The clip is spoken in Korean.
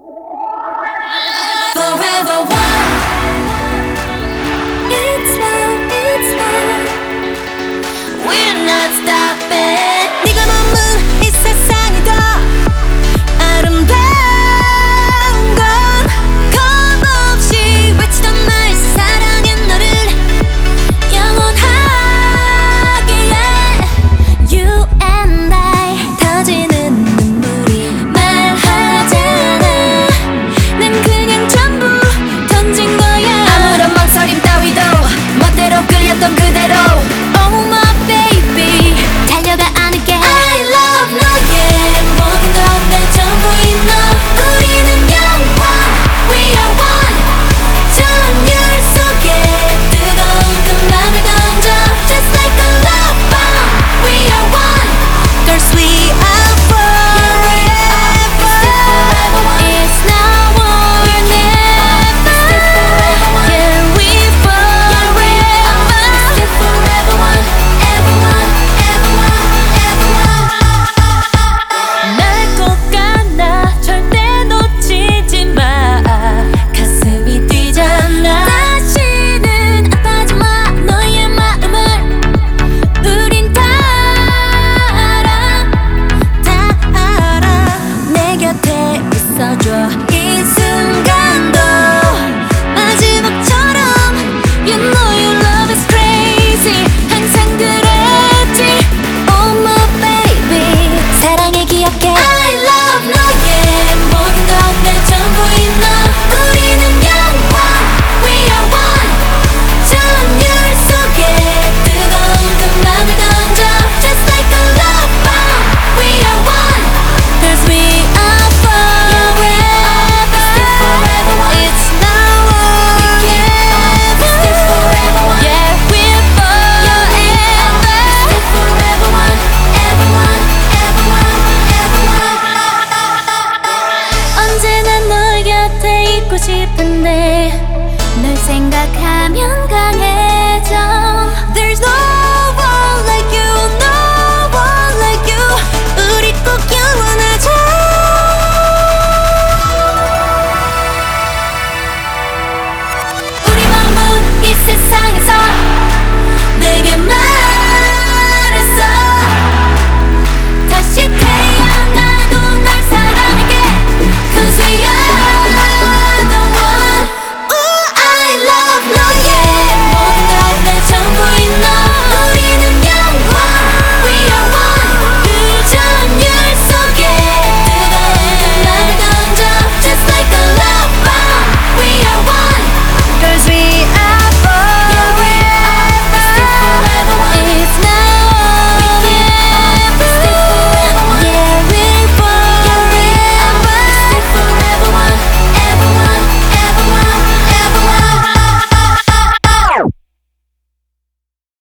Forever one. It's love, it's love. We're not stopping. 네가 머문 이 세상이 더 아름다운 건 겁없이 외치던 말 사랑해 너를 영원하게. You and I 터지는 눈물이 말하잖아. 난 그냥 전부 던진 거야. 아무런 망설임 따위도 멋대로 끌렸던 그대로. Oh my baby 달려가 안을게. I love 너의 모든 것 내 전부인 너. 우리는 영원. We are one. 전율 속에 뜨거운 그 맘을 던져. Just like a love bomb. We are one. Girls we are forever. It's now or never. Yeah we forever. Forever one. Ever one. Ever one. Ever one. 날 꼭 안아 절대 놓치지 마. 가슴이 뛰잖아. 다시는 아파하지 마. 너의 마음을 우린 다 알아. 다 알아. 내 곁에 있어줘 이 순간도 마지막처럼. You know your love is crazy. 항상 그랬지. Oh my baby 사랑해 기억해. I love 너의 모든 것 내 전부인 너. 우리는 영원. We are one. 전율 속에 뜨거운 그 맘을 던져. Just like a love bomb. We are one. Cause we are forever. It's now or never. Yeah we're forever. Forever one. Ever one. Ever one. Ever one. 언제나 널 곁에 있고 싶은데 널 생각하면 강해.